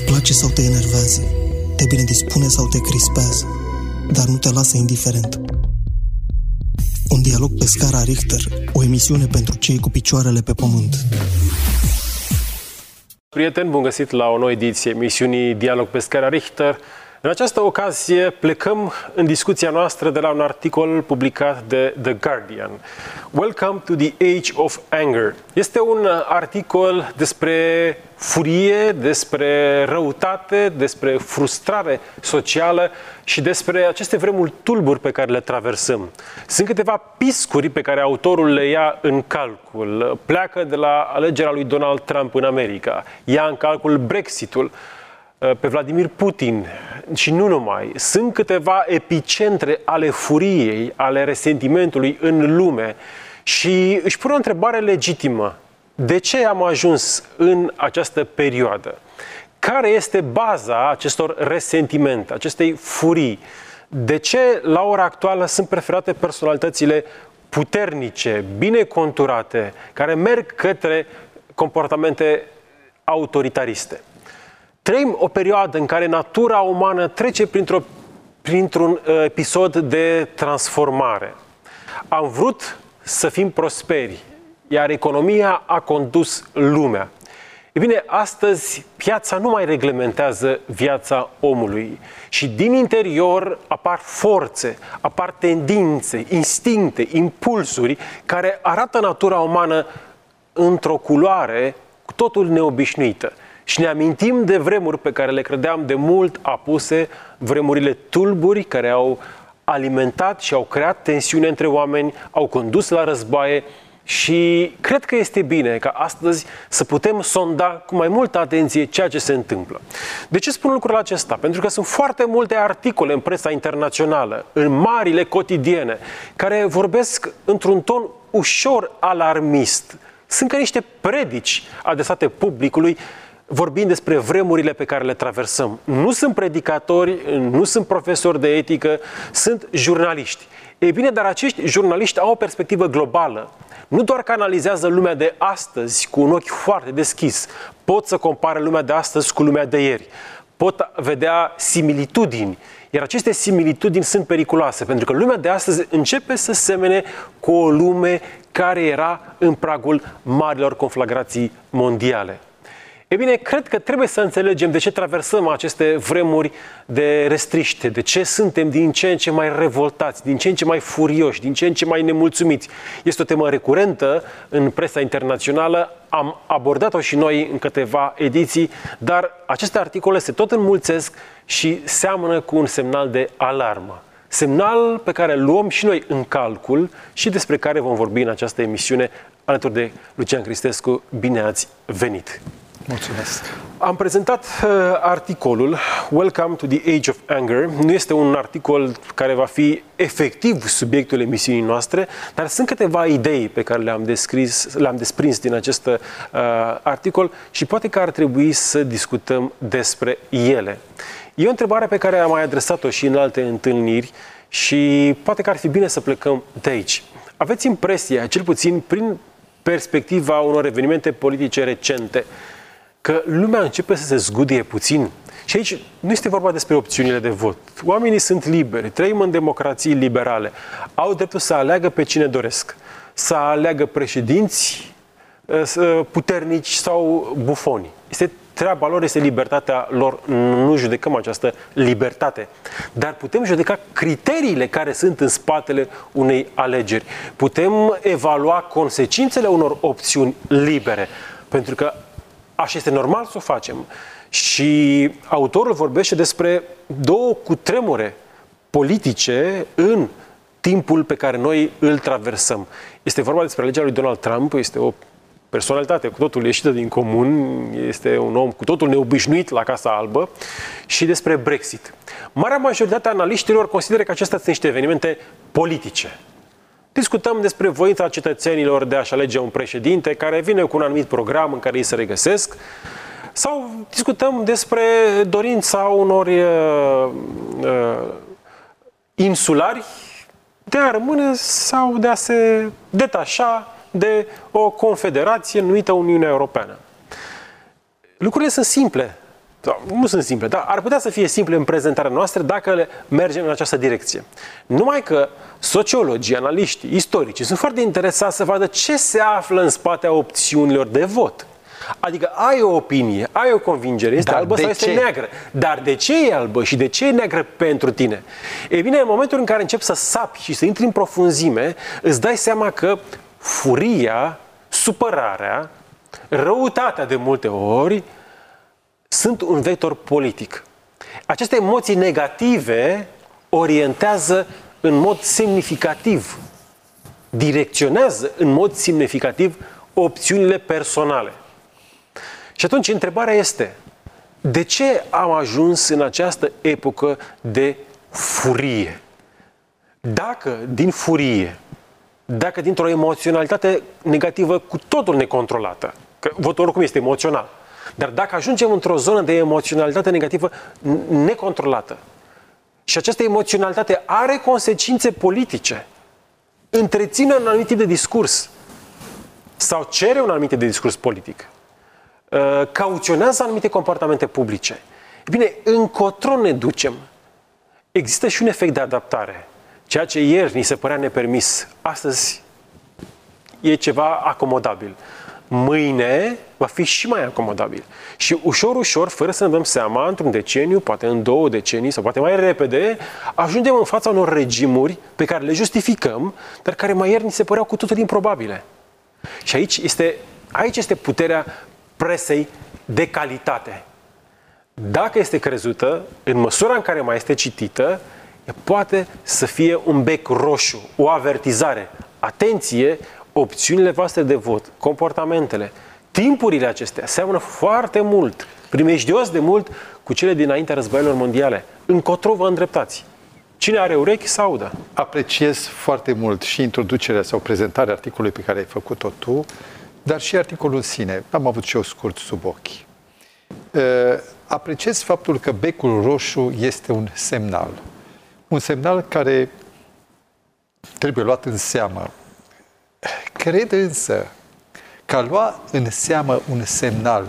Îți place sau te enervează, te bine dispune sau te crispează, dar nu te lasă indiferent. Un dialog pe scara Richter, o emisiune pentru cei cu picioarele pe pământ. Prieteni, bun găsit la o nouă ediție emisiunii Dialog pe scara Richter. În această ocazie plecăm în discuția noastră de la un articol publicat de The Guardian. Welcome to the Age of Anger. Este un articol despre furie, despre răutate, despre frustrare socială și despre aceste vremuri tulburi pe care le traversăm. Sunt câteva piscuri pe care autorul le ia în calcul. Pleacă de la alegerea lui Donald Trump în America, ia în calcul Brexitul, pe Vladimir Putin și nu numai. Sunt câteva epicentre ale furiei, ale resentimentului în lume și își pune o întrebare legitimă. De ce am ajuns în această perioadă? Care este baza acestor resentimente, acestei furii? De ce la ora actuală sunt preferate personalitățile puternice, bine conturate, care merg către comportamente autoritariste? Trăim o perioadă în care natura umană trece printr-un episod de transformare. Am vrut să fim prosperi, iar economia a condus lumea. E bine, astăzi piața nu mai reglementează viața omului și din interior apar forțe, apar tendințe, instincte, impulsuri care arată natura umană într-o culoare cu totul neobișnuită. Și ne amintim de vremuri pe care le credeam de mult apuse, vremurile tulburi care au alimentat și au creat tensiune între oameni, au condus la războaie și cred că este bine ca astăzi să putem sonda cu mai multă atenție ceea ce se întâmplă. De ce spun lucrul acesta? Pentru că sunt foarte multe articole în presa internațională, în marile cotidiene, care vorbesc într-un ton ușor alarmist. Sunt ca niște predici adresate publicului, vorbind despre vremurile pe care le traversăm. Nu sunt predicatori, nu sunt profesori de etică, sunt jurnaliști. Ei bine, dar acești jurnaliști au o perspectivă globală. Nu doar că analizează lumea de astăzi cu un ochi foarte deschis, pot să compare lumea de astăzi cu lumea de ieri, pot vedea similitudini, iar aceste similitudini sunt periculoase, pentru că lumea de astăzi începe să semene cu o lume care era în pragul marilor conflagrații mondiale. E bine, cred că trebuie să înțelegem de ce traversăm aceste vremuri de restriște, de ce suntem din ce în ce mai revoltați, din ce în ce mai furioși, din ce în ce mai nemulțumiți. Este o temă recurentă în presa internațională, am abordat-o și noi în câteva ediții, dar aceste articole se tot înmulțesc și seamănă cu un semnal de alarmă. Semnal pe care îl luăm și noi în calcul și despre care vom vorbi în această emisiune alături de Lucian Cristescu. Bine ați venit! Mulțumesc. Am prezentat articolul Welcome to the Age of Anger. Nu este un articol care va fi efectiv subiectul emisiunii noastre, dar sunt câteva idei pe care le-am desprins din acest articol și poate că ar trebui să discutăm despre ele. E o întrebare pe care am mai adresat-o și în alte întâlniri și poate că ar fi bine să plecăm de aici. Aveți impresia, cel puțin prin perspectiva unor evenimente politice recente, că lumea începe să se zgudie puțin? Și aici nu este vorba despre opțiunile de vot. Oamenii sunt liberi, trăim în democrații liberale, au dreptul să aleagă pe cine doresc, să aleagă președinți puternici sau bufoni. Este treaba lor, este libertatea lor, nu judecăm această libertate. Dar putem judeca criteriile care sunt în spatele unei alegeri. Putem evalua consecințele unor opțiuni libere, pentru că așa este normal să o facem. Și autorul vorbește despre două cutremure politice în timpul pe care noi îl traversăm. Este vorba despre alegerea lui Donald Trump, este o personalitate cu totul ieșită din comun, este un om cu totul neobișnuit la Casa Albă, și despre Brexit. Marea majoritate a analiștilor consideră că acestea sunt niște evenimente politice. Discutăm despre voința cetățenilor de a-și alege un președinte care vine cu un anumit program în care ei se regăsesc, sau discutăm despre dorința unor insulari de a rămâne sau de a se detașa de o confederație numită Uniunea Europeană. Lucrurile sunt simple. Nu sunt simple, dar ar putea să fie simple în prezentarea noastră dacă mergem în această direcție. Numai că sociologii, analiștii, istoricii sunt foarte interesați să vadă ce se află în spatele opțiunilor de vot. Adică ai o opinie, ai o convingere, este albă sau este neagră. Dar de ce e albă și de ce e neagră pentru tine? E bine, în momentul în care începi să sapi și să intri în profunzime, îți dai seama că furia, supărarea, răutatea de multe ori sunt un vector politic. Aceste emoții negative orientează în mod semnificativ, direcționează în mod semnificativ opțiunile personale. Și atunci întrebarea este, de ce am ajuns în această epocă de furie? Dacă din furie, dacă dintr-o emoționalitate negativă cu totul necontrolată, că votul oricum este emoțional, dar dacă ajungem într-o zonă de emoționalitate negativă necontrolată și această emoționalitate are consecințe politice, întreține un anumit tip de discurs sau cere un anumit tip de discurs politic, cauționează anumite comportamente publice. Bine, încotro ne ducem. Există și un efect de adaptare. Ceea ce ieri ni se părea nepermis, astăzi e ceva acomodabil. Mâine va fi și mai acomodabil. Și ușor, ușor, fără să ne dăm seama, într-un deceniu, poate în 2 decenii sau poate mai repede, ajungem în fața unor regimuri pe care le justificăm, dar care mai ieri ni se păreau cu totul improbabile. Și aici este puterea presei de calitate. Dacă este crezută, în măsura în care mai este citită, poate să fie un bec roșu, o avertizare. Atenție, opțiunile voastre de vot, comportamentele, timpurile acestea seamănă foarte mult, primejdios de mult, cu cele dinaintea războaielor mondiale. Încotro vă îndreptați. Cine are urechi să audă. Apreciez foarte mult și introducerea sau prezentarea articolului pe care ai făcut-o tu, dar și articolul în sine. Am avut și eu scurt sub ochi. Apreciez faptul că becul roșu este un semnal. Un semnal care trebuie luat în seamă. Cred însă că a lua în seamă un semnal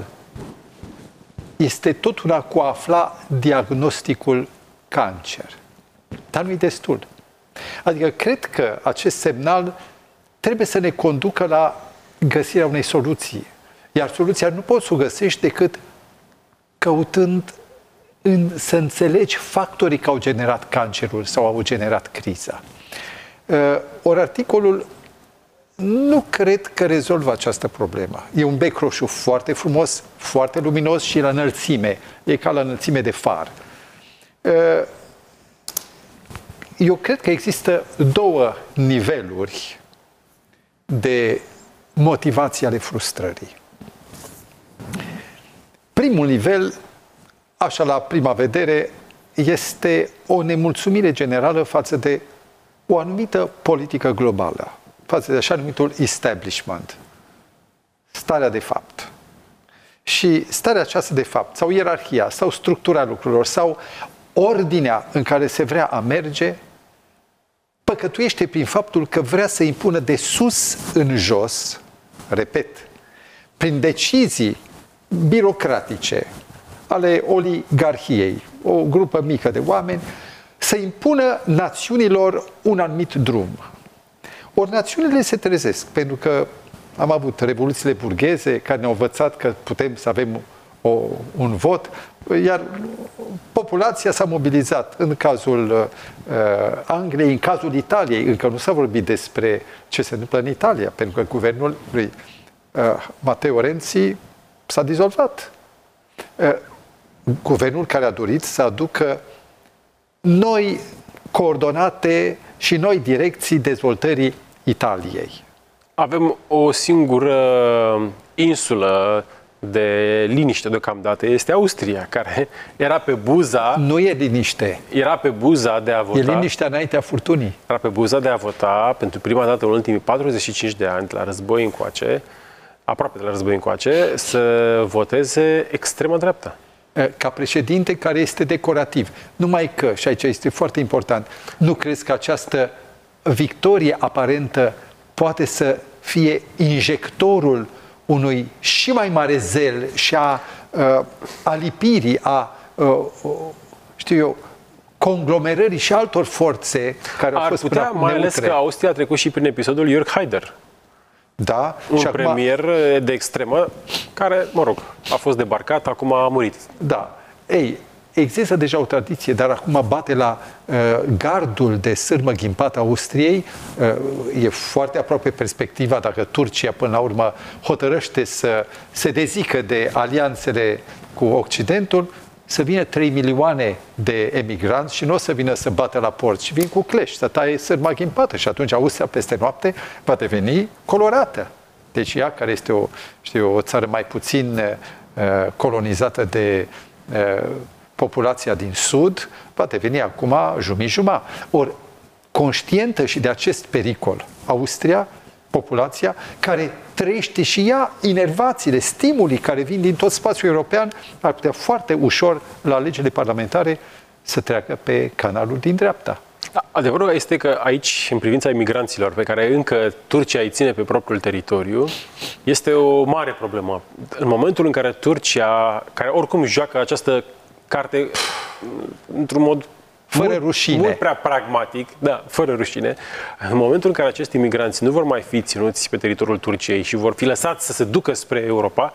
este tot una cu a afla diagnosticul cancer. Dar nu-i destul. Adică cred că acest semnal trebuie să ne conducă la găsirea unei soluții. Iar soluția nu poți să o găsești decât căutând să înțelegi factorii care au generat cancerul sau au generat criza. Ori articolul nu cred că rezolvă această problemă. E un bec roșu foarte frumos, foarte luminos și la înălțime. E ca la înălțime de far. Eu cred că există 2 niveluri de motivație ale frustrării. Primul nivel, așa la prima vedere, este o nemulțumire generală față de o anumită politică globală, față de așa numitul establishment, starea de fapt. Și starea aceasta de fapt, sau ierarhia, sau structura lucrurilor, sau ordinea în care se vrea a merge, păcătuiește prin faptul că vrea să impună de sus în jos, repet, prin decizii birocratice ale oligarhiei, o grupă mică de oameni, să impună națiunilor un anumit drum. Ori națiunile se trezesc, pentru că am avut revoluțiile burgheze care ne-au învățat că putem să avem un vot, iar populația s-a mobilizat în cazul Angliei, în cazul Italiei. Încă nu s-a vorbit despre ce se întâmplă în Italia, pentru că guvernul lui Matteo Renzi s-a dizolvat. Guvernul care a dorit să aducă noi coordonate și noi direcții dezvoltării Italiei. Avem o singură insulă de liniște deocamdată, este Austria, care era pe buza... Nu e liniște. Era pe buza de a vota... E liniștea înaintea furtunii. Era pe buza de a vota pentru prima dată în ultimii 45 de ani, de la război încoace, aproape de la război încoace, să voteze extrema dreaptă. Ca președinte care este decorativ. Numai că, și aici este foarte important, nu crezi că această victorie aparentă poate să fie injectorul unui și mai mare zel și a alipirii, știu eu, conglomerării și altor forțe care au fost putea, mai ales că Austria a trecut și prin episodul Jörg Haider. Da, un premier de extremă care, mă rog, a fost debarcat, acum a murit. Da. Ei, există deja o tradiție, dar acum bate la gardul de sârmă ghimpată a Austriei. E foarte aproape perspectiva dacă Turcia până la urmă hotărăște să se dezică de alianțele cu Occidentul, să vină 3 milioane de emigranți și nu o să vină să bată la porți, ci vin cu clești, să taie sârma ghimpată și atunci Austria peste noapte va deveni colorată. Deci ea, care este o țară mai puțin colonizată de populația din sud, va deveni acum jumii-juma. Ori, conștientă și de acest pericol, Austria, populația, care trăiește și ea inervațiile, stimulii care vin din tot spațiul european, ar putea foarte ușor la alegerile parlamentare să treacă pe canalul din dreapta. Adevărul este că aici, în privința imigranților, pe care încă Turcia îi ține pe propriul teritoriu, este o mare problemă. În momentul în care Turcia, care oricum joacă această carte într-un mod fără rușine, mult prea pragmatic, da, fără rușine, în momentul în care acești imigranți nu vor mai fi ținuți pe teritoriul Turciei și vor fi lăsați să se ducă spre Europa,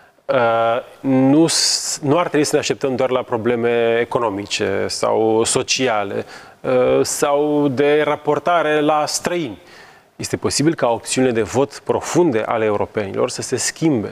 nu ar trebui să ne așteptăm doar la probleme economice sau sociale sau de raportare la străini. Este posibil ca opțiunile de vot profunde ale europenilor să se schimbe,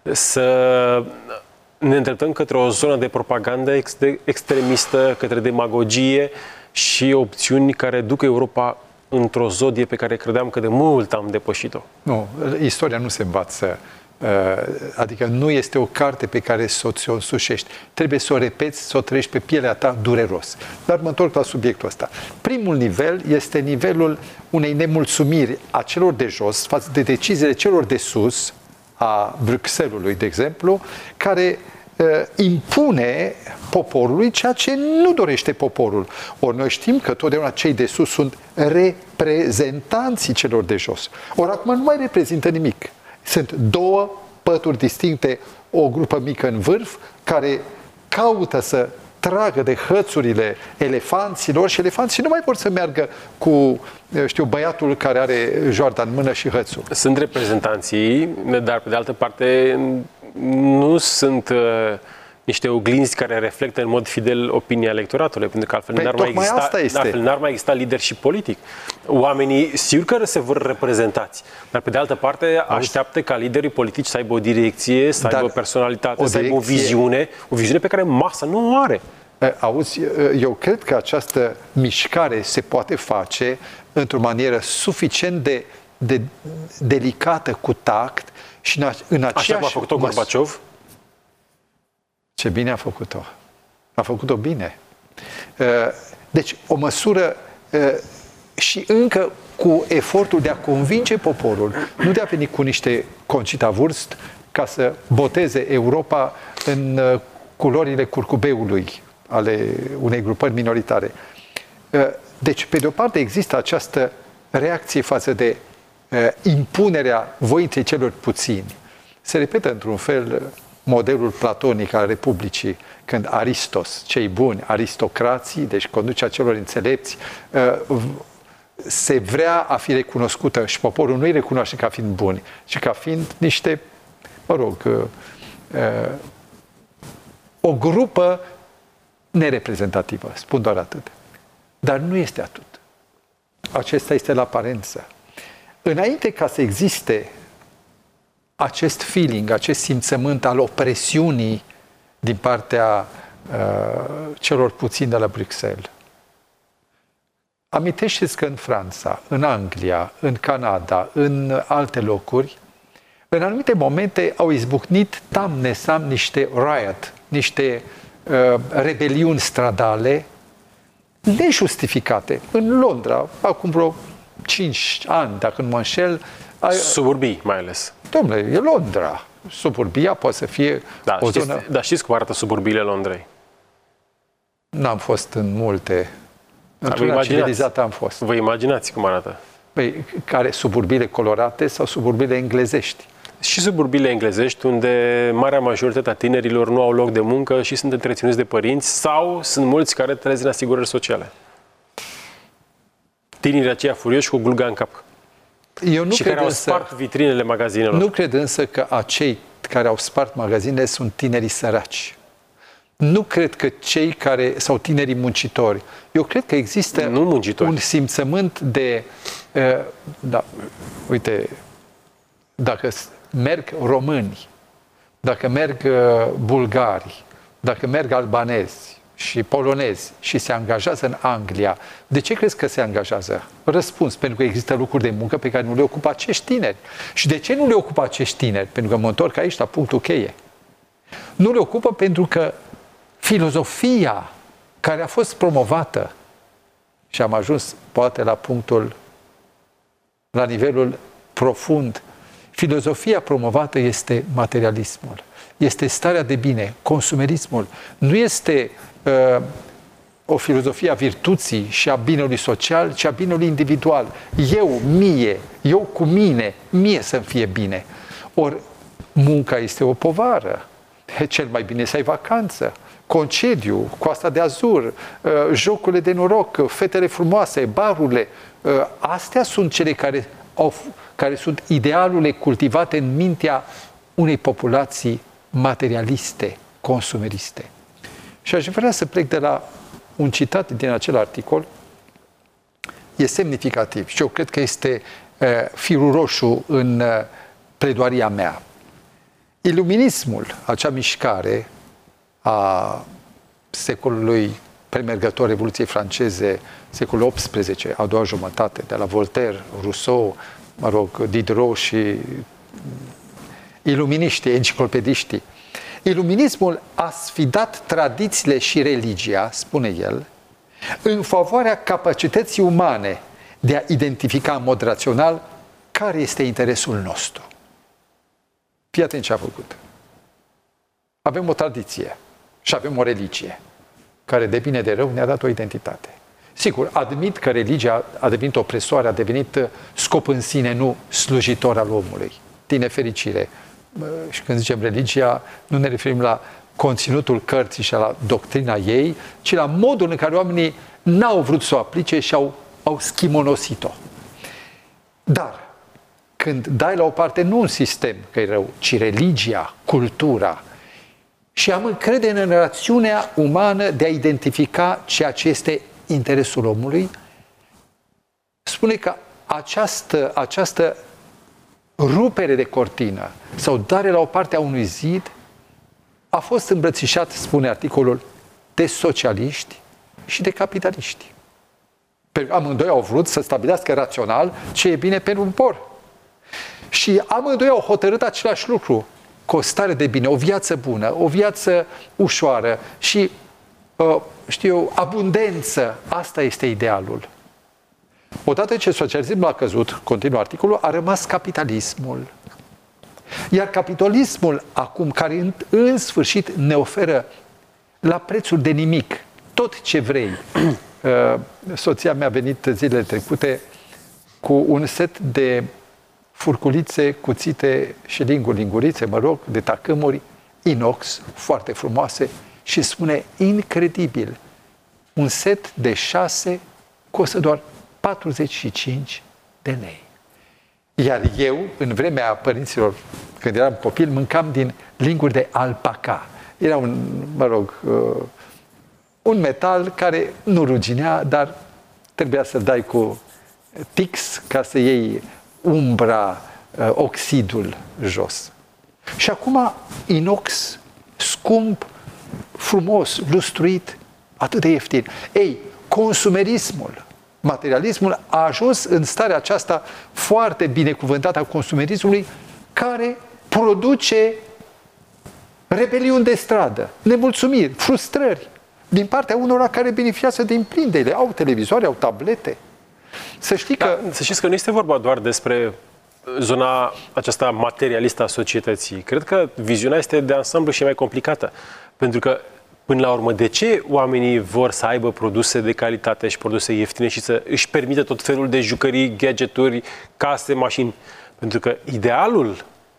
să ne îndreptăm către o zonă de propagandă extremistă, către demagogie și opțiuni care duc Europa într-o zodie pe care credeam că de mult am depășit-o. Nu, istoria nu se învață. Adică nu este o carte pe care să o însușești. Trebuie să o repeți, să o trăiești pe pielea ta dureros. Dar mă întorc la subiectul ăsta. Primul nivel este nivelul unei nemulțumiri a celor de jos față de deciziile celor de sus, a Bruxellesului, de exemplu, care impune poporului ceea ce nu dorește poporul. Ori noi știm că totdeauna cei de sus sunt reprezentanții celor de jos. Ori acum nu mai reprezintă nimic. Sunt două pături distincte, o grupă mică în vârf, care caută să tragă de hățurile elefanților și elefanții nu mai vor să meargă cu, băiatul care are joarda în mână și hățul. Sunt reprezentanții, dar pe de altă parte nu sunt niște oglinzi care reflectă în mod fidel opinia electoratului, pentru că altfel n-ar mai exista leadership politic. Oamenii sigur că se vor reprezentați, dar pe de altă parte așteaptă ca liderii politici să aibă o direcție, să aibă o personalitate, să aibă o viziune pe care masa nu o are. Auzi, eu cred că această mișcare se poate face într-o manieră suficient de delicată, cu tact și în aceeași... Așa cum a făcut-o Gorbaciov? Ce bine a făcut-o. A făcut-o bine. Deci, o măsură și încă cu efortul de a convinge poporul, nu de a veni cu niște Conchita Wurst ca să boteze Europa în culorile curcubeului ale unei grupări minoritare. Deci, pe de o parte, există această reacție față de impunerea voinței celor puțini. Se repetă într-un fel modelul platonic al Republicii, când Aristos, cei buni, aristocrații, deci conducerea celor înțelepți, se vrea a fi recunoscută și poporul nu îi recunoaște ca fiind buni, ci ca fiind niște, o grupă nereprezentativă, spun doar atât. Dar nu este atât. Acesta este la aparență. Înainte ca să existe acest feeling, acest simțământ al opresiunii din partea celor puțini de la Bruxelles. Amintește-ți că în Franța, în Anglia, în Canada, în alte locuri, în anumite momente au izbucnit tam-nesam niște riot, niște rebeliuni stradale nejustificate. În Londra, acum vreo 5 ani, dacă nu mă înșel, suburbii, mai ales. Dom'le, e Londra. Suburbia poate să fie o zonă... Dar știți cum arată suburbiile Londrei? N-am fost în multe. Într-una civilizată am fost. Vă imaginați cum arată? Păi, care, suburbiile colorate sau suburbiile englezești? și suburbiile englezești, unde marea majoritate a tinerilor nu au loc de muncă și sunt întreținuți de părinți, sau sunt mulți care trăiesc în asigurări sociale? Tinerii aceia furioși cu gluga în cap. Eu nu și cred care au însă, spart vitrinele magazinelor. Nu cred însă că acei care au spart magazinele sunt tinerii săraci. Nu cred că cei care, sau tinerii muncitori, eu cred că există un simțământ de, uite, dacă merg români, dacă merg bulgari, dacă merg albanezi și polonezi și se angajează în Anglia, de ce crezi că se angajează? Răspuns, pentru că există lucruri de muncă pe care nu le ocupă acești tineri. Și de ce nu le ocupă acești tineri? Pentru că mă întorc aici la punctul cheie. Nu le ocupă pentru că filozofia care a fost promovată, și am ajuns poate la nivelul profund, filozofia promovată este materialismul, este starea de bine, consumerismul. Nu este o filozofie a virtuții și a binelui social, ci a binelui individual. Eu cu mine, mie să-mi fie bine. Ori munca este o povară. Cel mai bine să ai vacanță, concediu, Coasta de Azur, jocurile de noroc, fetele frumoase, barurile. Astea sunt cele care sunt idealurile cultivate în mintea unei populații materialiste, consumeriste. Și aș vrea să plec de la un citat din acel articol, e semnificativ și eu cred că este firul roșu în pledoaria mea. Iluminismul, acea mișcare a secolului premergător Revoluției franceze, secolul XVIII, a doua jumătate, de la Voltaire, Rousseau, Diderot și iluminiștii, enciclopediștii. Iluminismul a sfidat tradițiile și religia, spune el, în favoarea capacității umane de a identifica în mod rațional care este interesul nostru. Fii atent ce a făcut. Avem o tradiție și avem o religie care, de bine de rău, ne-a dat o identitate. Sigur, admit că religia a devenit opresoare, a devenit scop în sine, nu slujitor al omului. Din nefericire. Și când zicem religia, nu ne referim la conținutul cărții și la doctrina ei, ci la modul în care oamenii n-au vrut să o aplice și au schimonosit-o. Dar, când dai la o parte nu un sistem, că e rău, ci religia, cultura, și am încredere în rațiunea umană de a identifica ceea ce este interesul omului, spune că această rupere de cortină sau dare la o parte a unui zid a fost îmbrățișat, spune articolul, de socialiști și de capitaliști. Pentru că amândoi au vrut să stabilească rațional ce e bine pentru popor. Și amândoi au hotărât același lucru, cu o stare de bine, o viață bună, o viață ușoară și, abundență. Asta este idealul. Odată ce socialismul a căzut, continuă articolul, a rămas capitalismul. Iar capitalismul acum, care în sfârșit ne oferă la prețuri de nimic tot ce vrei. Soția mea a venit zilele trecute cu un set de furculițe, cuțite și lingurițe, de tacâmuri, inox, foarte frumoase, și spune, incredibil, un set de 6 costă doar 45 de lei. Iar eu, în vremea părinților, când eram copil, mâncam din linguri de alpaca. Era un metal care nu ruginea, dar trebuia să dai cu tix ca să iei umbra, oxidul jos. Și acum inox, scump, frumos, lustruit, atât de ieftin. Ei, consumerismul, materialismul a ajuns în starea aceasta foarte binecuvântată a consumerismului, care produce rebeliuni de stradă, nemulțumiri, frustrări din partea unora care beneficiază din plin de ele. Au televizoare, au tablete. Să știți că nu este vorba doar despre zona aceasta materialistă a societății. Cred că viziunea este de ansamblu și mai complicată. Pentru că, până la urmă, de ce oamenii vor să aibă produse de calitate și produse ieftine și să își permită tot felul de jucării, gadgeturi, case, mașini? Pentru că idealul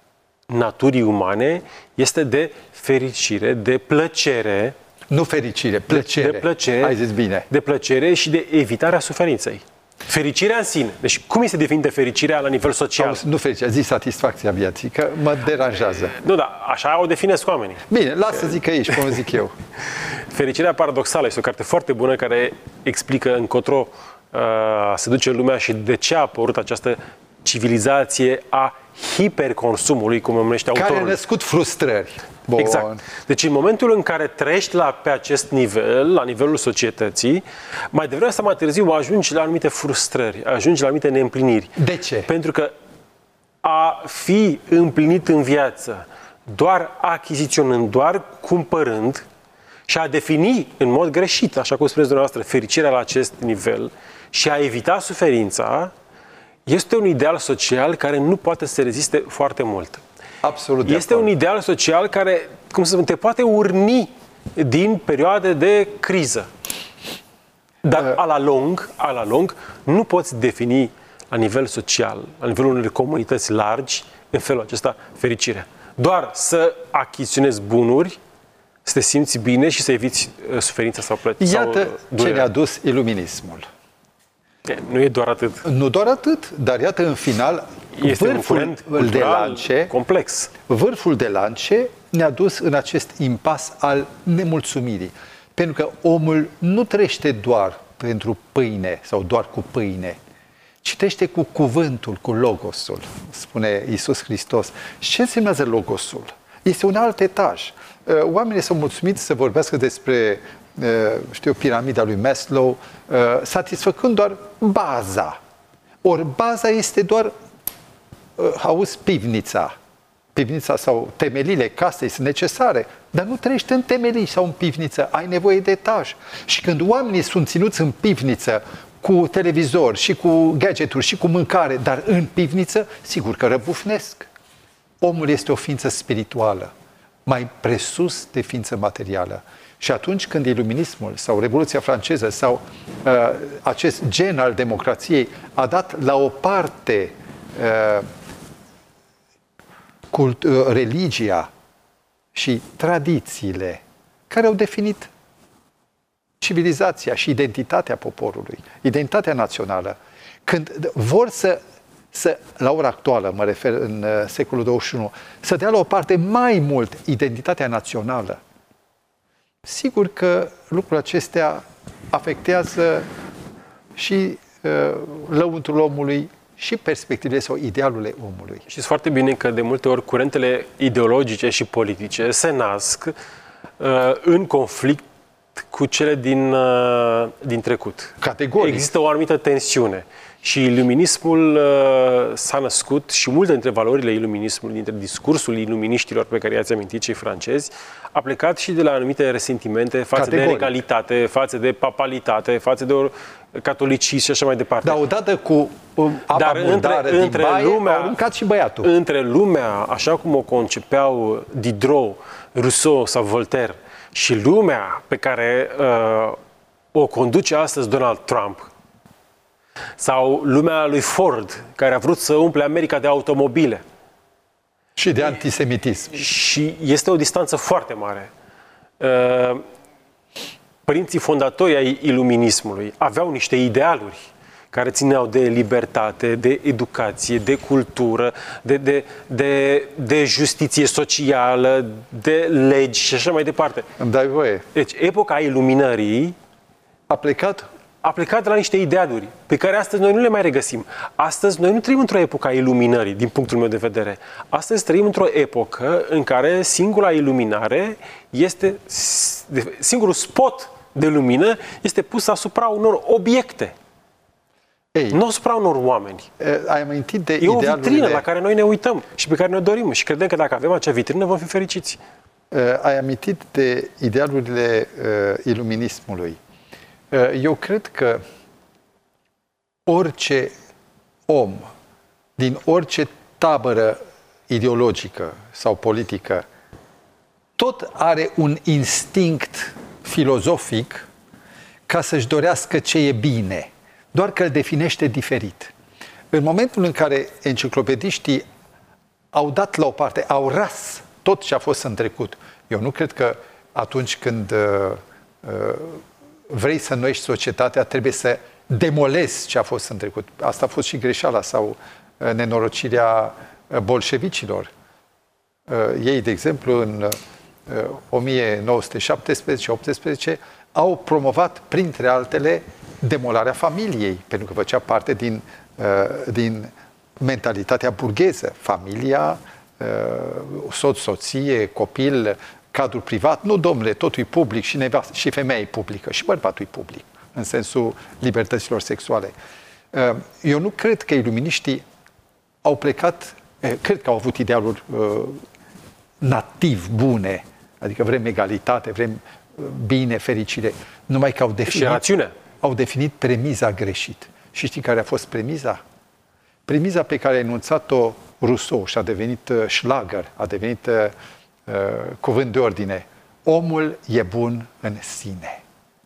naturii umane este de fericire, de plăcere. Nu fericire, plăcere. De plăcere. Ai zis bine. De plăcere și de evitarea suferinței. Fericirea în sine. Deci cum este definită fericirea la nivel social? Nu fericirea, zi satisfacția vieții, că mă deranjează. Nu, da, așa o definesc oamenii. Bine, lasă să zic aici, cum zic eu. Fericirea paradoxală este o carte foarte bună care explică încotro se duce lumea și de ce a apărut această civilizație a hiperconsumului, cum o numește autorul. Care a născut frustrări. Bun. Exact. Deci în momentul în care trăiești pe acest nivel, la nivelul societății, mai devreme sau mai târziu ajungi la anumite frustrări, ajungi la anumite neîmpliniri. De ce? Pentru că a fi împlinit în viață doar achiziționând, doar cumpărând și a defini în mod greșit, așa cum spuneți dumneavoastră, fericirea la acest nivel și a evita suferința, este un ideal social care nu poate să se reziste foarte mult. Absolut. Este un ideal social care, cum să spun, te poate urni din perioade de criză. Dar a la lung, nu poți defini la nivel social, la nivelul unei comunități largi, în felul acesta, fericirea. Doar să achiziționezi bunuri, să te simți bine și să eviți suferința sau plăcerea. Iată ce ne-a dus iluminismul. Nu e doar atât. Nu doar atât, dar iată în final este un curent de lance complex. Vârful de lance ne-a dus în acest impas al nemulțumirii. Pentru că omul nu trăiește doar pentru pâine sau doar cu pâine, ci trăiește cu cuvântul, cu logosul, spune Iisus Hristos. Și ce însemnează logosul? Este un alt etaj. Oamenii s-au mulțumit să vorbească despre piramida lui Maslow, satisfăcând doar baza. Ori baza este doar, auzi, pivnița. Pivnița sau temelile casei sunt necesare, dar nu trăiești în temelii sau în pivniță, ai nevoie de etaj. Și când oamenii sunt ținuți în pivniță, cu televizor și cu gadgeturi și cu mâncare, dar în pivniță, sigur că răbufnesc. Omul este o ființă spirituală, mai presus de ființă materială. Și atunci când iluminismul sau Revoluția franceză sau acest gen al democrației a dat la o parte religia și tradițiile care au definit civilizația și identitatea poporului, identitatea națională, când vor să la ora actuală, mă refer în secolul 21, să dea la o parte mai mult identitatea națională, sigur că lucrurile acestea afectează și lăuntrul omului și perspectivele sau idealurile omului. Știți foarte bine că de multe ori curentele ideologice și politice se nasc în conflict cu cele din trecut. Categoric. Există o anumită tensiune. Și iluminismul s-a născut și multe dintre valorile iluminismului, dintre discursul iluminiștilor pe care i-ați amintit cei francezi, a plecat și de la anumite resentimente față de regalitate, față de papalitate, față de catolicism și așa mai departe. Dar odată cu apa murdară din baie, au aruncat și băiatul. Între lumea, așa cum o concepeau Diderot, Rousseau sau Voltaire, și lumea pe care o conduce astăzi Donald Trump, sau lumea lui Ford, care a vrut să umple America de automobile. Și de antisemitism. Și este o distanță foarte mare. Părinții fondatori ai iluminismului aveau niște idealuri care țineau de libertate, de educație, de cultură, de justiție socială, de legi și așa mai departe. Îmi dai voie. Deci, epoca iluminării a plecat de la niște idealuri pe care astăzi noi nu le mai regăsim. Astăzi noi nu trăim într-o epocă a iluminării, din punctul meu de vedere. Astăzi trăim într-o epocă în care singura iluminare este, singurul spot de lumină este pus asupra unor obiecte. Nu asupra unor oameni. Ai amintit de o vitrină la care noi ne uităm și pe care ne dorim și credem că dacă avem acea vitrină vom fi fericiți. Ai amintit de idealurile iluminismului. Eu cred că orice om din orice tabără ideologică sau politică tot are un instinct filozofic ca să-și dorească ce e bine, doar că îl definește diferit. În momentul în care enciclopediștii au dat la o parte, au ras tot ce a fost în trecut. Eu nu cred că atunci când vrei să înnoiești societatea, trebuie să demolezi ce a fost în trecut. Asta a fost și greșeala sau nenorocirea bolșevicilor. Ei, de exemplu, în 1917-18 au promovat, printre altele, demolarea familiei, pentru că făcea parte din mentalitatea burgheză. Familia, soț, soție, copil, cadru privat. Nu, domnule, totul e public și femeia e publică și bărbatul e public, în sensul libertăților sexuale. Eu nu cred că iluminiștii au plecat, cred că au avut idealuri nativ bune, adică vrem egalitate, vrem bine, fericire, numai că au definit premiza greșit. Și știi care a fost premiza? Premiza pe care a enunțat-o Rousseau și a devenit șlagăr, a devenit cuvânt de ordine. Omul e bun în sine.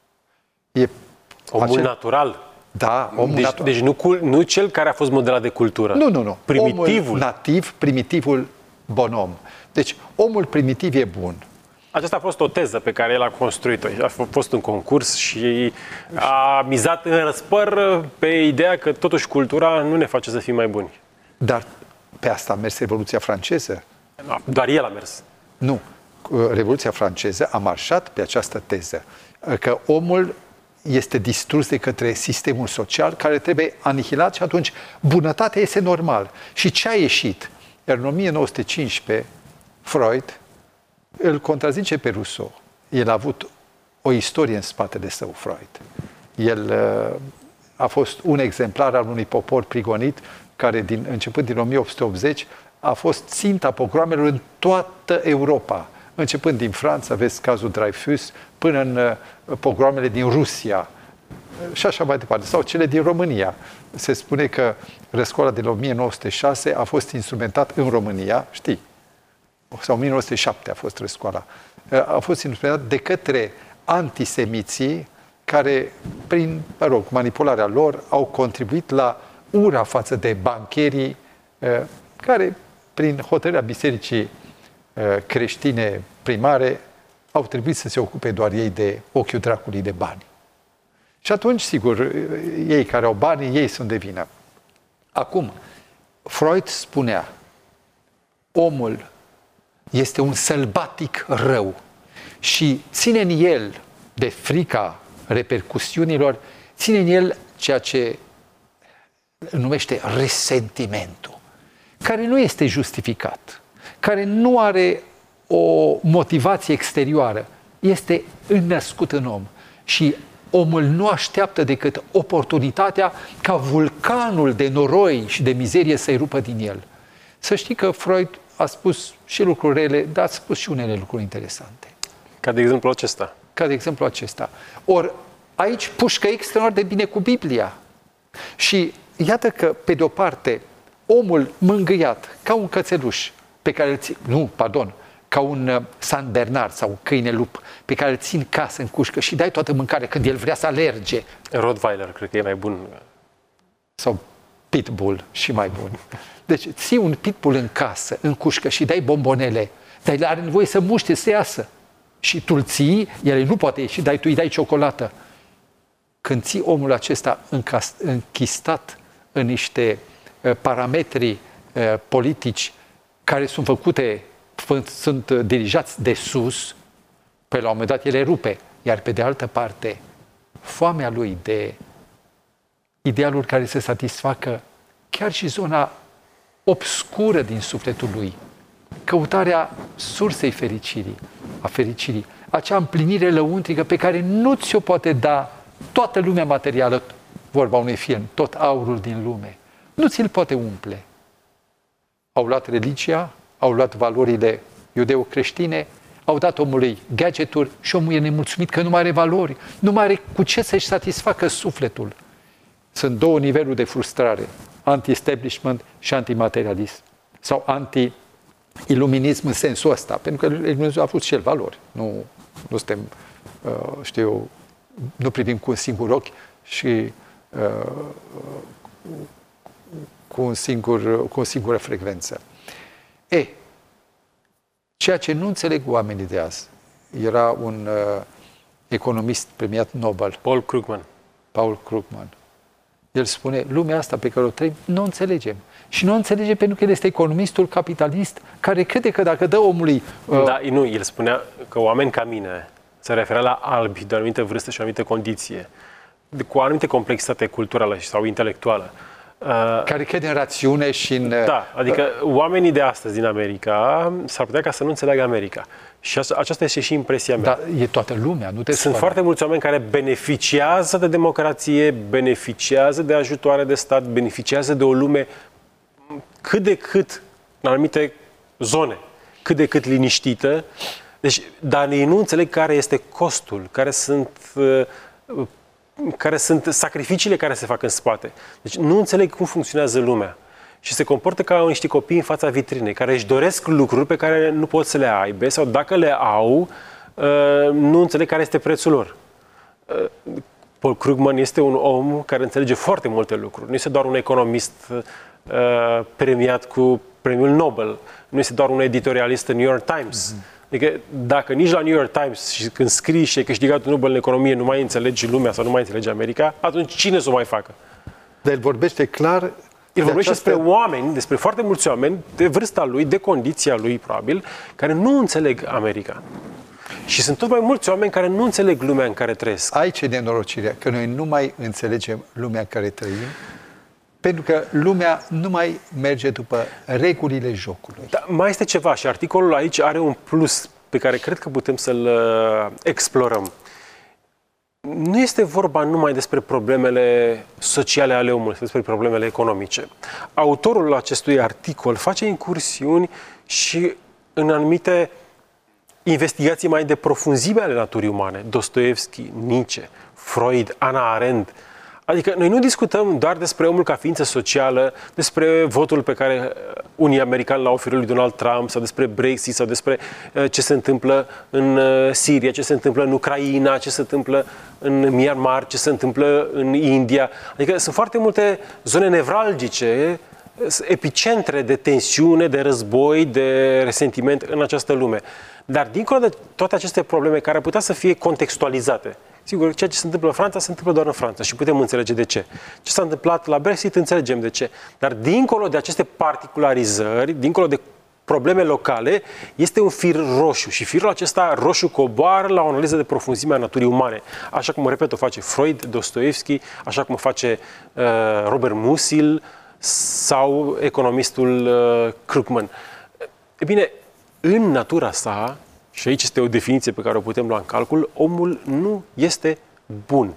Omul natural. Da, omul natural. Deci nu cel care a fost modelat de cultură. Nu. Primitivul. Omul nativ, primitivul bonom. Deci, omul primitiv e bun. Aceasta a fost o teză pe care el a construit-o. A fost un concurs și a mizat în răspăr pe ideea că totuși cultura nu ne face să fim mai buni. Dar pe asta a mers Revoluția franceză. Doar el a mers. Nu. Revoluția franceză a marșat pe această teză. Că omul este distrus de către sistemul social care trebuie anihilat și atunci bunătatea este normal. Și ce a ieșit? Iar în 1915, Freud îl contrazice pe Rousseau. El a avut o istorie în spatele său, Freud. El a fost un exemplar al unui popor prigonit care, începând din 1880, a fost ținta pogroamelor în toată Europa. Începând din Franța, vezi cazul Dreyfus, până în pogroamele din Rusia și așa mai departe, sau cele din România. Se spune că răscoala din 1906 a fost instrumentat în România, știi, sau 1907 a fost răscoala, a fost instrumentat de către antisemiții care, prin, manipularea lor, au contribuit la ura față de bancherii care, prin hotărârea bisericii creștine primare, au trebuit să se ocupe doar ei de ochiul dracului de bani. Și atunci, sigur, ei care au bani, ei sunt de vină. Acum, Freud spunea, omul este un sălbatic rău și ține în el, de frica repercusiunilor, ține în el ceea ce numește resentimentul, care nu este justificat, care nu are o motivație exterioară, este înnăscut în om și omul nu așteaptă decât oportunitatea ca vulcanul de noroi și de mizerie să-i rupă din el. Să știi că Freud a spus și lucruri rele, dar a spus și unele lucruri interesante. Ca de exemplu acesta. Ca de exemplu acesta. Ori aici pușcă extraordinar de bine cu Biblia. Și iată că, pe de-o parte, omul mângâiat, ca un cățeluș, pe care îl țin, ca un San Bernard sau câine lup, pe care îl țin casă în cușcă și dai toată mâncarea când el vrea să alerge. Rottweiler, cred că e mai bun. Sau pitbull, și mai bun. Deci ții un pitbull în casă, în cușcă și dai bombonele, dar el are nevoie să muște, să iasă. Și tu îl ții, el nu poate ieși, tu îi dai ciocolată. Când ții omul acesta închistat în niște parametri politici care sunt făcute, sunt dirijați de sus, pe la un moment dat ele rupe. Iar pe de altă parte, foamea lui de idealuri care să satisfacă chiar și zona obscură din sufletul lui, căutarea sursei fericirii, acea împlinire lăuntrică pe care nu ți-o poate da toată lumea materială, vorba unui film, tot aurul din lume. Nu ți-l poate umple. Au luat religia, au luat valorile iudeo-creștine, au dat omului gadgeturi și omul e nemulțumit că nu mai are valori, nu mai are cu ce să-și satisfacă sufletul. Sunt două niveluri de frustrare, anti-establishment și anti-materialism. Sau anti-iluminism în sensul ăsta, pentru că iluminismul a avut și el valori. Nu suntem, nu privim cu un singur ochi și cu o singură frecvență. Ceea ce nu înțeleg oamenii de azi, era un economist premiat Nobel, Paul Krugman. El spune, lumea asta pe care o trăim, nu o înțelegem. Și nu o înțelege pentru că el este economistul capitalist care crede că dacă dă omului... Da, nu, el spunea că oameni ca mine, se referea la albi de o anumită vârstă și o anumită condiție, cu o anumită complexitate culturală sau intelectuală. Care crede în rațiune și în... Da, adică oamenii de astăzi din America s-ar putea ca să nu înțeleagă America. Și aceasta este și impresia mea. Da, e toată lumea, nu te Sunt foarte mulți oameni care beneficiază de democrație, beneficiază de ajutoare de stat, beneficiază de o lume cât de cât, în anumite zone, cât de cât liniștită. Deci, dar ei nu înțeleg care este costul, care sunt sacrificiile care se fac în spate. Deci nu înțeleg cum funcționează lumea. Și se comportă ca niște copii în fața vitrinei, care își doresc lucruri pe care nu pot să le aibă sau dacă le au, nu înțeleg care este prețul lor. Paul Krugman este un om care înțelege foarte multe lucruri. Nu este doar un economist premiat cu premiul Nobel. Nu este doar un editorialist în New York Times. Adică dacă nici la New York Times și când scrii și ai câștigat un Nobel în economie nu mai înțelegi lumea sau nu mai înțelegi America, atunci cine să o mai facă? Dar el vorbește clar... El vorbește despre oameni, despre foarte mulți oameni de vârsta lui, de condiția lui, probabil, care nu înțeleg America. Și sunt tot mai mulți oameni care nu înțeleg lumea în care trăiesc. Aici e nenorocirea, că noi nu mai înțelegem lumea în care trăim, pentru că lumea nu mai merge după regulile jocului. Dar mai este ceva și articolul aici are un plus pe care cred că putem să-l explorăm. Nu este vorba numai despre problemele sociale ale omului, despre problemele economice. Autorul acestui articol face incursiuni și în anumite investigații mai de profunzime ale naturii umane. Dostoevski, Nietzsche, Freud, Hannah Arendt. Adică noi nu discutăm doar despre omul ca ființă socială, despre votul pe care unii americani l-au oferit lui Donald Trump, sau despre Brexit, sau despre ce se întâmplă în Siria, ce se întâmplă în Ucraina, ce se întâmplă în Myanmar, ce se întâmplă în India. Adică sunt foarte multe zone nevralgice, epicentre de tensiune, de război, de resentiment în această lume. Dar dincolo de toate aceste probleme care ar putea să fie contextualizate, sigur, ceea ce se întâmplă în Franța, se întâmplă doar în Franța și putem înțelege de ce. Ce s-a întâmplat la Brexit, înțelegem de ce. Dar dincolo de aceste particularizări, dincolo de probleme locale, este un fir roșu și firul acesta roșu coboară la o analiză de profunzime a naturii umane. Așa cum, repet, o face Freud, Dostoevski, așa cum o face Robert Musil sau economistul Krugman. E bine, în natura sa, și aici este o definiție pe care o putem lua în calcul, omul nu este bun.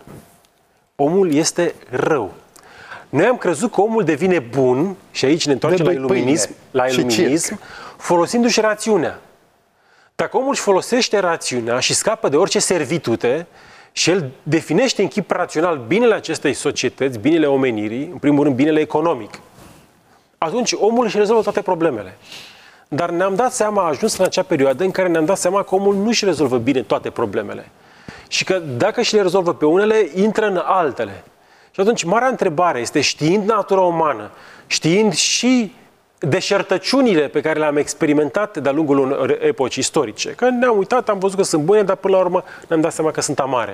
Omul este rău. Noi am crezut că omul devine bun, și aici ne întoarcem la iluminism, folosindu-și rațiunea. Dacă omul își folosește rațiunea și scapă de orice servitute și el definește în chip rațional binele acestei societăți, binele omenirii, în primul rând binele economic, atunci omul își rezolvă toate problemele. Dar ne-am dat seama, a ajuns în acea perioadă în care ne-am dat seama că omul nu își rezolvă bine toate problemele. Și că dacă și le rezolvă pe unele, intră în altele. Și atunci, marea întrebare este, știind natura umană, știind și deșertăciunile pe care le-am experimentat de-a lungul unor epoci istorice, că ne-am uitat, am văzut că sunt bune, dar până la urmă ne-am dat seama că sunt amare.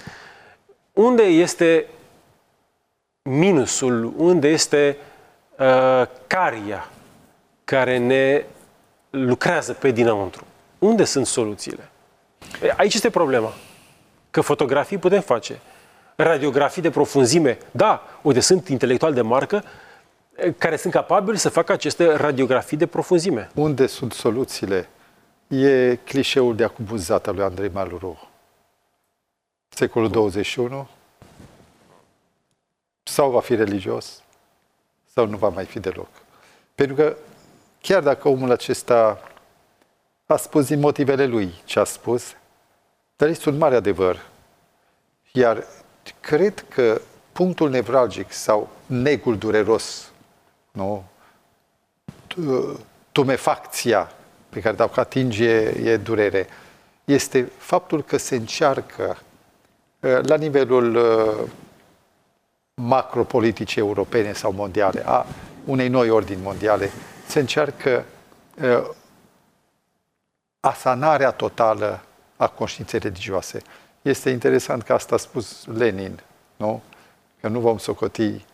Unde este minusul, unde este caria care ne lucrează pe dinăuntru? Unde sunt soluțiile? Aici este problema. Că fotografii putem face. Radiografii de profunzime, da, unde sunt intelectuali de marcă care sunt capabili să facă aceste radiografii de profunzime. Unde sunt soluțiile? E clișeul de acumuzat al lui Andrei Malraux. Secolul 21, sau va fi religios, sau nu va mai fi deloc. Pentru că chiar dacă omul acesta a spus din motivele lui ce a spus, dar este un mare adevăr. Iar cred că punctul nevralgic sau negul dureros, nu? Tumefacția pe care dacă atinge e durere, este faptul că se încearcă la nivelul macropolitice europene sau mondiale, a unei noi ordini mondiale, se încearcă asanarea totală a conștiinței religioase. Este interesant că asta a spus Lenin, nu? Că nu vom socoti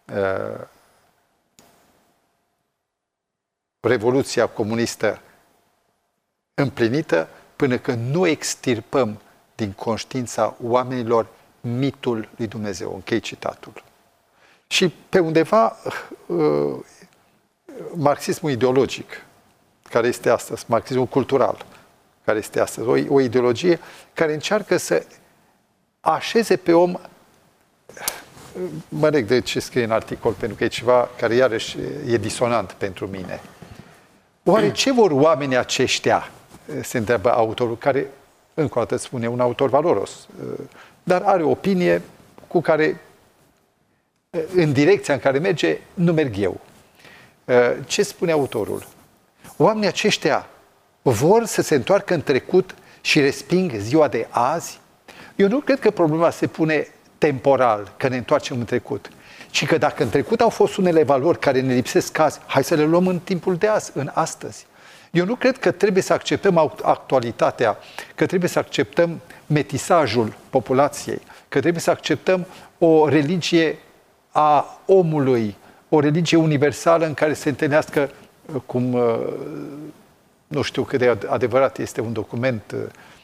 Revoluția comunistă împlinită până când nu extirpăm din conștiința oamenilor mitul lui Dumnezeu. Închei citatul. Și pe undeva marxismul ideologic, care este astăzi, marxismul cultural, care este astăzi, o ideologie care încearcă să așeze pe om, mă leg de ce scrie în articol, pentru că e ceva care iarăși e disonant pentru mine. Oare ce vor oamenii aceștia, se întreabă autorul, care, încă o dată spune, un autor valoros, dar are o opinie cu care, în direcția în care merge, nu merg eu. Ce spune autorul? Oamenii aceștia vor să se întoarcă în trecut și resping ziua de azi? Eu nu cred că problema se pune temporal, că ne întoarcem în trecut, ci că dacă în trecut au fost unele valori care ne lipsesc azi, hai să le luăm în timpul de azi, în astăzi. Eu nu cred că trebuie să acceptăm actualitatea, că trebuie să acceptăm metisajul populației, că trebuie să acceptăm o religie a omului, o religie universală în care se întâlnească, cum nu știu cât de adevărat este un document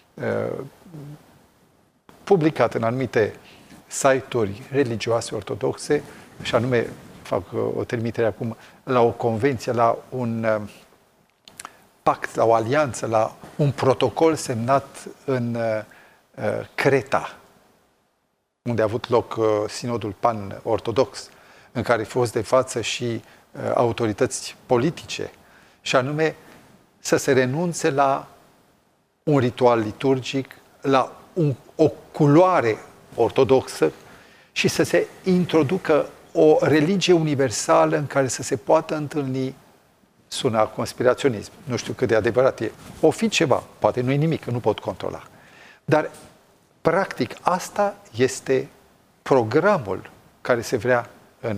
publicat în anumite site-uri religioase ortodoxe, și anume, fac o trimitere acum, la o convenție, la un pact, la o alianță, la un protocol semnat în Creta, unde a avut loc sinodul pan-ortodox, în care a fost de față și autorități politice, și anume să se renunțe la un ritual liturgic, la o culoare ortodoxă și să se introducă o religie universală în care să se poată întâlni, sună conspiraționism, nu știu cât de adevărat e, o fi ceva, poate nu e nimic, că nu pot controla. Dar, practic, asta este programul care se vrea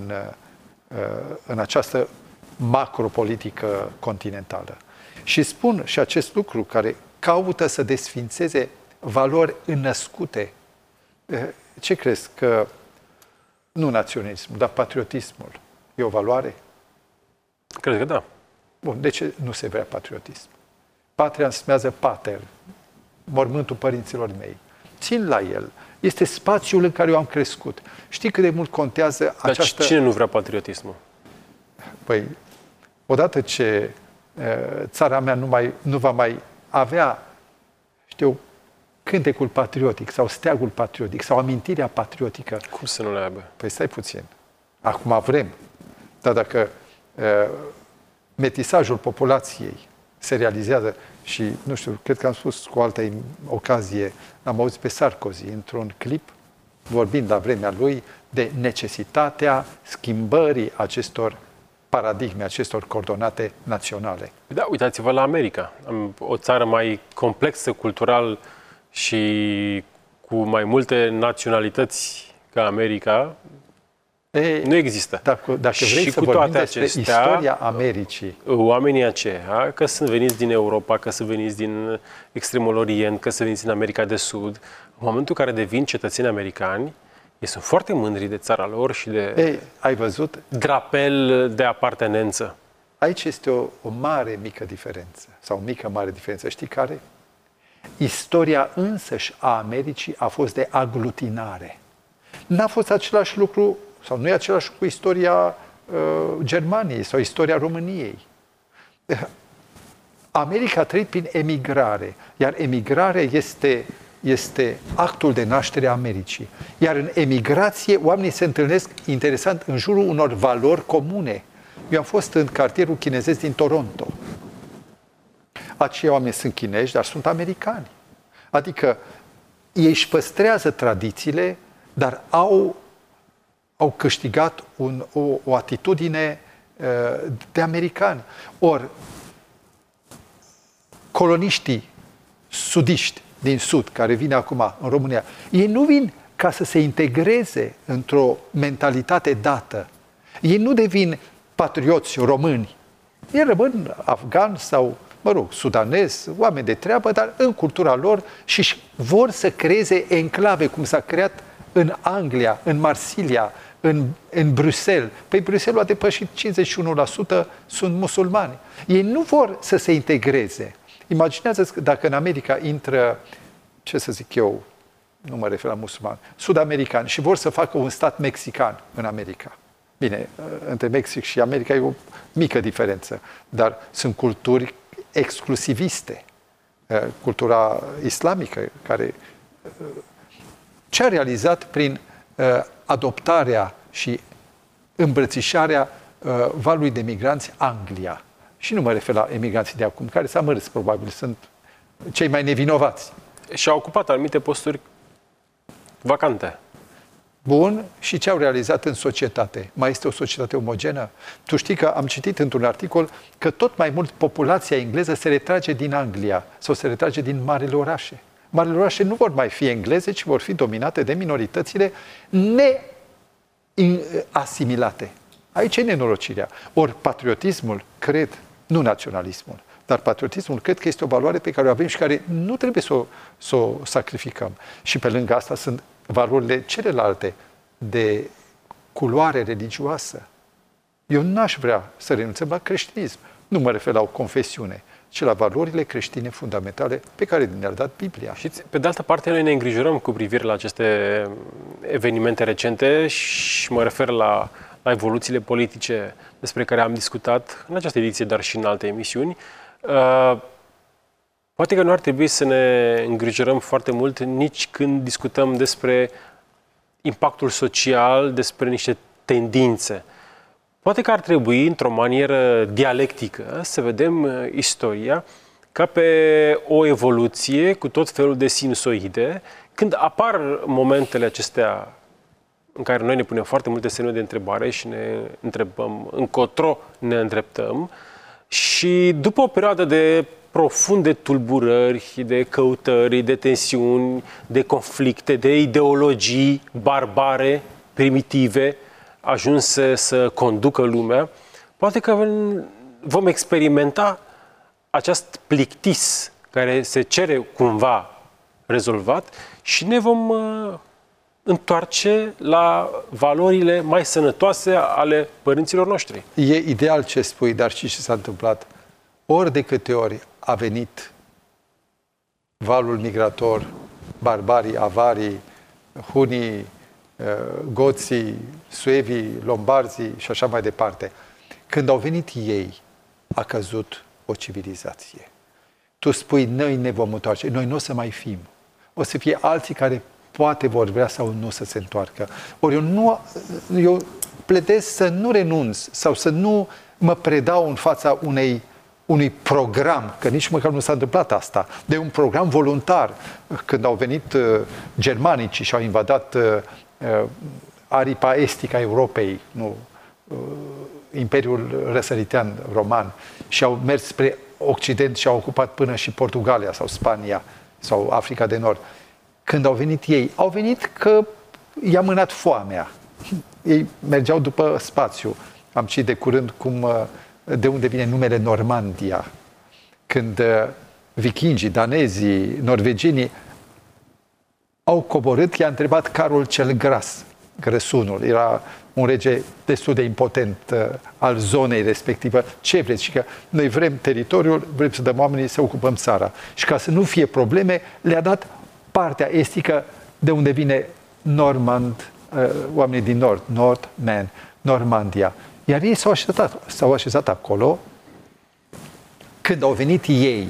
în această macropolitică continentală. Și spun și acest lucru, care caută să desfințeze valori înnăscute. Ce crezi? Că nu naționalismul, dar patriotismul e o valoare? Cred că da. Bun, de ce nu se vrea patriotism? Patria înseamnă pater, mormântul părinților mei. Țin la el. Este spațiul în care eu am crescut. Știi cât de mult contează această... Dar cine nu vrea patriotismul? Păi, odată ce țara mea nu va mai avea, știu, cântecul patriotic sau steagul patriotic sau amintirea patriotică. Cum să nu le aibă? Păi stai puțin. Acum vrem. Dar dacă metisajul populației se realizează și, nu știu, cred că am spus cu altă ocazie, am auzit pe Sarkozy într-un clip, vorbind la vremea lui de necesitatea schimbării acestor paradigme, acestor coordonate naționale. Da, uitați-vă la America. O țară mai complexă cultural și cu mai multe naționalități ca America, nu există. Dacă vrei și să cu vorbim toate despre acestea, istoria Americii, oamenii aceia, că sunt veniți din Europa, că sunt veniți din Extremul Orient, că sunt veniți din America de Sud, în momentul în care devin cetățeni americani, ei sunt foarte mândri de țara lor și de ai văzut? Drapel de apartenență. Aici este o mare, mică diferență, sau o mică, mare diferență. Știi care? Istoria însăși a Americii a fost de aglutinare. N-a fost același lucru, sau nu e același lucru cu istoria Germaniei sau istoria României. America a trăit prin emigrare, iar emigrarea este actul de naștere a Americii. Iar în emigrație, oamenii se întâlnesc, interesant, în jurul unor valori comune. Eu am fost în cartierul chinezesc din Toronto. Acei oameni sunt chinezi, dar sunt americani. Adică ei își păstrează tradițiile, dar au câștigat o atitudine de americani. Ori, coloniștii sudiști din Sud, care vin acum în România, ei nu vin ca să se integreze într-o mentalitate dată. Ei nu devin patrioți români Ei rămân afgani sau, mă rog, sudanezi, oameni de treabă, dar în cultura lor și vor să creeze enclave, cum s-a creat în Anglia, în Marsilia, în Bruxelles. Păi Bruxelles a depășit 51% sunt musulmani. Ei nu vor să se integreze. Imaginează-ți că dacă în America intră, ce să zic eu, nu mă refer la musulmani, sud-americani și vor să facă un stat mexican în America. Bine, între Mexic și America e o mică diferență, dar sunt culturi exclusiviste. Cultura islamică, care ce a realizat prin adoptarea și îmbrățișarea valului de migranți Anglia. Și nu mă refer la emigranții de acum, care s-a mărât, probabil, sunt cei mai nevinovați. Și au ocupat anumite posturi vacante. Bun, și ce au realizat în societate? Mai este o societate omogenă? Tu știi că am citit într-un articol că tot mai mult populația engleză se retrage din Anglia sau se retrage din marile orașe. Marile orașe nu vor mai fi engleze, ci vor fi dominate de minoritățile neasimilate. Aici e nenorocirea. Ori patriotismul, cred, nu naționalismul, dar patriotismul cred că este o valoare pe care o avem și care nu trebuie să o sacrificăm. Și pe lângă asta sunt valorile celelalte de culoare religioasă. Eu n-aș vrea să renunțăm la creștinism. Nu mă refer la o confesiune, ci la valorile creștine fundamentale pe care ne-a dat Biblia. Și pe de altă parte, noi ne îngrijorăm cu privire la aceste evenimente recente și mă refer la evoluțiile politice despre care am discutat în această ediție, dar și în alte emisiuni. Poate că nu ar trebui să ne îngrijorăm foarte mult nici când discutăm despre impactul social, despre niște tendințe. Poate că ar trebui, într-o manieră dialectică, să vedem istoria ca pe o evoluție cu tot felul de sinusoide, când apar momentele acestea în care noi ne punem foarte multe semne de întrebare și ne întrebăm încotro ne îndreptăm și după o perioadă de profunde tulburări, de căutări, de tensiuni, de conflicte, de ideologii barbare, primitive, ajunse să conducă lumea, poate că vom experimenta acest plictis care se cere cumva rezolvat și ne vom întoarce la valorile mai sănătoase ale părinților noștri. E ideal ce spui, dar și ce s-a întâmplat? Ori de câte ori a venit valul migrator, barbarii, avarii, hunii, goții, suevii, lombarzii și așa mai departe, când au venit ei, a căzut o civilizație. Tu spui, noi ne vom întoarce, noi nu o să mai fim. O să fie alții care poate vor vrea sau nu să se întoarcă. Ori eu pledez să nu renunț sau să nu mă predau în fața unui program, că nici măcar nu s-a întâmplat asta, de un program voluntar. Când au venit germanicii și au invadat aripa estică a Europei, Imperiul Răsăritean Roman, și au mers spre Occident și au ocupat până și Portugalia sau Spania sau Africa de Nord. Când au venit că i-a mânat foamea. Ei mergeau după spațiu. Am citit de curând de unde vine numele Normandia. Când vikingii, danezii, norvegienii au coborât, i-a întrebat Carol cel Gras, grăsunul. Era un rege destul de impotent al zonei respectivă. Ce vreți? Și că noi vrem teritoriul, vrem să dăm oamenii să ocupăm țara. Și ca să nu fie probleme, le-a dat partea estică de unde vine normand, oamenii din nord, Northmen, Normandia. Iar ei s-au așezat acolo. Când au venit ei,